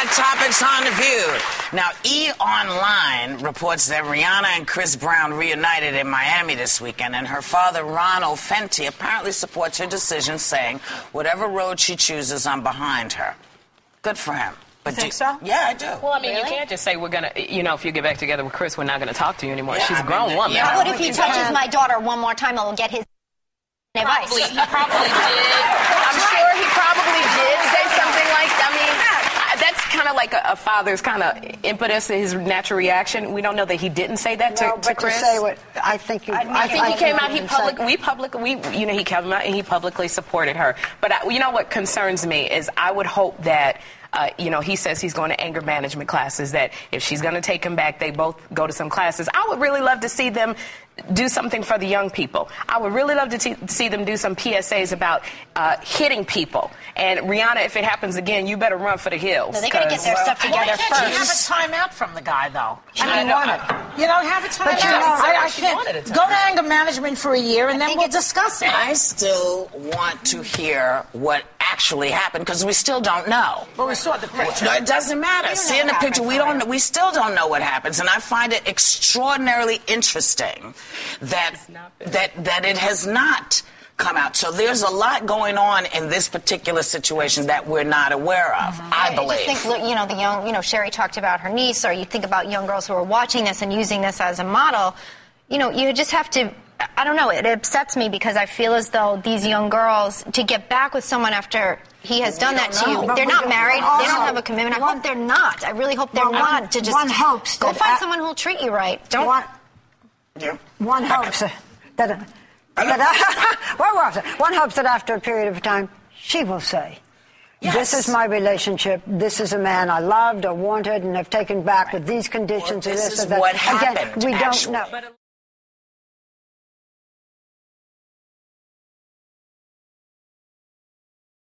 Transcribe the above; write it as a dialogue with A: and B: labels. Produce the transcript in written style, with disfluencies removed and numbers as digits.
A: hot topics on The View. Now, E! Online reports that Rihanna and Chris Brown reunited in Miami this weekend, and her father, Ronald Fenty, apparently supports her decision, saying, whatever road she chooses, I'm behind her. Good for him.
B: You think so?
A: Yeah, I do.
C: Well, I mean, you can't just say we're going to, if you get back together with Chris, we're not going to talk to you anymore. She's a grown woman.
D: Yeah. What if he touches my daughter one more time, I'll get his advice?
C: He probably did. I'm sure he probably did say something like that. I mean, that's kind of like a father's kind of impetus, his natural reaction. We don't know that he didn't say that to Chris.
B: To say what I think you.
C: I think he came out. He came out and he publicly supported her. But you know what concerns me is I would hope that. He says he's going to anger management classes, that if she's going to take him back, they both go to some classes. I would really love to see them do something for the young people. I would really love to see them do some PSAs about hitting people. And Rihanna, if it happens again, you better run for the hills.
D: So they got to get their stuff together first.
E: Why can't she have a timeout from the guy, though?
B: I don't want it.
E: You don't have a timeout.
B: But I can't. Go to anger management for a year, and then we'll discuss it.
A: I still want to hear what actually happened, because we still don't know.
B: Well, we saw the picture.
A: No, it doesn't matter. Seeing the picture, we still don't know what happens, and I find it extraordinarily interesting that it has not come out. So there's a lot going on in this particular situation that we're not aware of, I believe.
D: I just think, the young, Sherry talked about her niece, or you think about young girls who are watching this and using this as a model. You just have to, I don't know, it upsets me because I feel as though these young girls, to get back with someone after he has done that to you, they're not married, they don't have a commitment. I hope they're not. I really hope they're not. To just
B: one hopes
D: go
B: that
D: find someone who'll treat you right.
B: One hopes that one hopes that after a period of time, she will say, this is my relationship, this is a man I loved or wanted and have taken back with these conditions.
A: This is
B: or that.
A: what happened.
B: Again, we don't know.